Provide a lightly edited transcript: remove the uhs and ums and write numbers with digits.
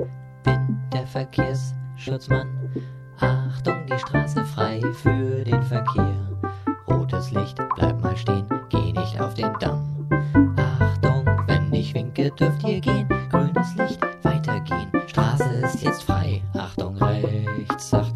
bin der Verkehrsschutzmann. Achtung, die Straße frei für den Verkehr. Rotes Licht, bleib mal stehen, geh nicht auf den Damm. Achtung, wenn ich winke, dürft ihr gehen. Grünes Licht, weitergehen, Straße ist jetzt frei. Achtung, rechts, Achtung.